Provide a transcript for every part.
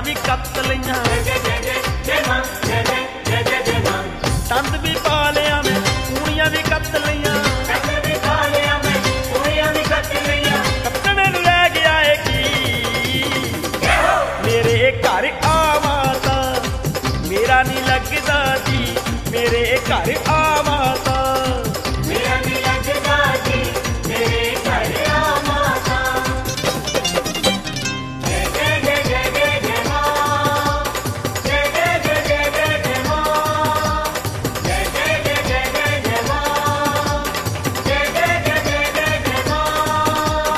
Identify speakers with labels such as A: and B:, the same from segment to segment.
A: भी कत लिया, तंद भी पा लिया मैं, पूड़ियां भी कत लिया, कत्तने नूं लै गया है की मेरे घर आवा तां मेरा नहीं लगदा जी, मेरे घर आवा तां मेरा नहीं लगदा जी, मेरे घर आवा तां। जय जय जय जय जय जय मां, जय जय जय जय जय जय मां, जय जय जय जय जय जय मां, जय जय जय जय जय जय मां।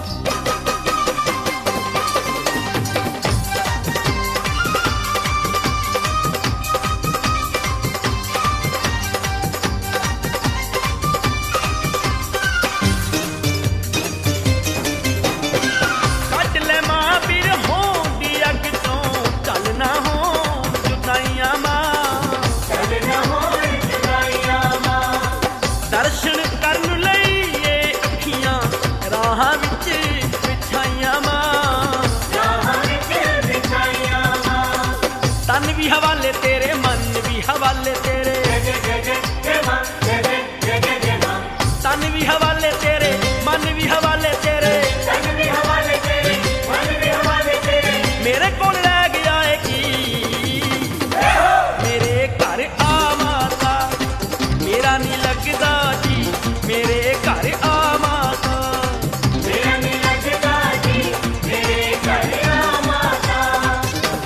A: कट ले मां पीर होंदी अग तो चलना हो जुदाइयां मां, चलना हो जुदाइयां मां। दर्शन करन लई ये अखियां राह विच बिछाइयां मां, राह विच बिछाइयां मां। तन भी हवाले तेरे, मन भी हवाले तेरे, जय जय जय जय मां, जय जय जय जय जय मां। तन भी हवाले तेरे, मन भी हवाले तेरे, तन भी हवाले तेरे, मन भी हवाले तेरे। मेरे कोल रह गया है की मेरे घर आवा तां मेरा नहीं लगदा जी, मेरे घर आवा तां मेरा नहीं लगदा जी, मेरे घर आवा तां।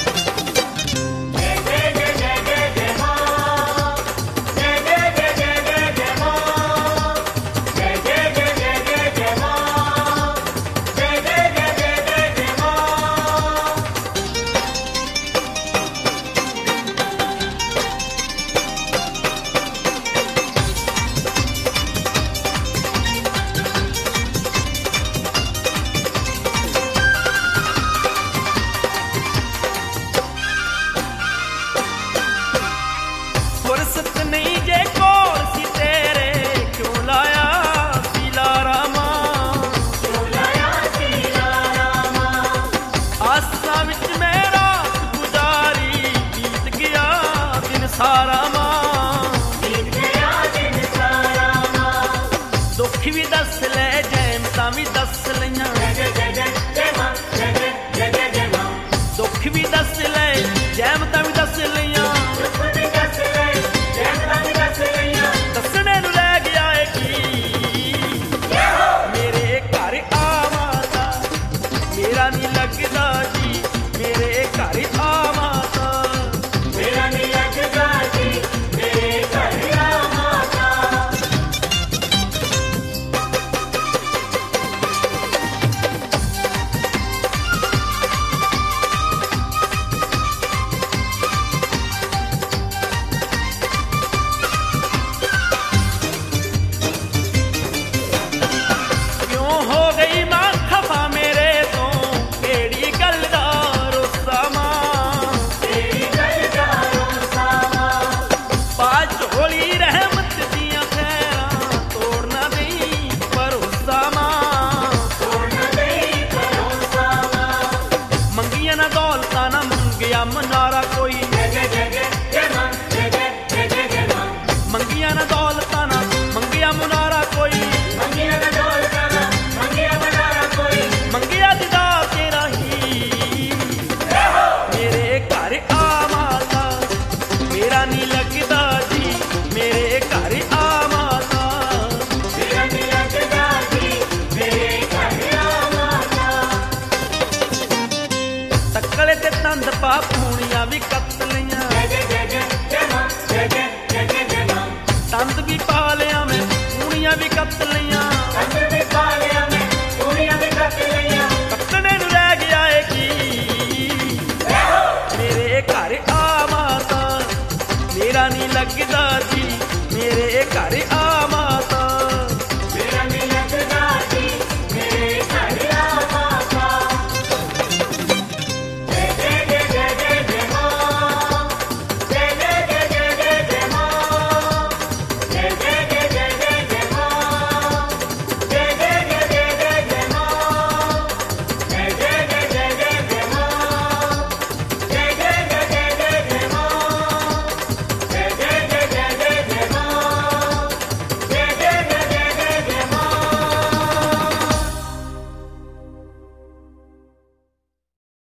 A: जय जय जय जय जय जय मां, जय जय जय जय जय जय मां, जय जय जय जय जय जय मां, जय जय जय जय जय जय मां। फुर्सत नहीं जे कोल सी तेरे, क्यों लाया सी लारा मां, क्यों लाया सी लारा मां। आसां विच मैं रात गुजारी, बीत गया दिन सारा मां, बीत गया दिन सारा मां। दुख भी दस ले, जैमतां भी दस लईयां, जय जय जय जय मां, जय जय जय जय जय मां। दुख भी दस ले, जैमतां भी दस लईयां, दसने नूं लै गया है की मेरे घर आवा तां मेरा नहीं लगदा जी, मेरे घर आवा तां मेरा नहीं लगदा जी, मेरे घर आवा तां। क्यों हो गई मां खफा मेरे तो, केड़ी गल दा रोसा मां, केड़ी गल दा रोसा मां। पा झोली रहमत दियां खैरां, तोड़ ना देई भरोसा मां, तोड़ ना देई भरोसा मां। मंगिया ना दौलतां ना मंगिया मनारा कोई, जय जय जय जय जय मां, जय जय जय जय जय मां। मंगिया ना दौलतां ना मंगिया मनारा कोई, मंगिया ना दौलतां ना मंगिया मनारा कोई। मंगिया दिदा तेरा ही मेरे घर आवा तां मेरा नहीं लगदा जी, मेरे घर आवा तां मेरा नहीं लगदा जी, मेरे घर आवा तां। तक्कले ते तंद पा पूड़ियां भी कत लियां, जय जय जय जय जय मां, जय जय जय जय जय मां। तंद भी पा लिया मैं, पूड़ियां भी कत लियां,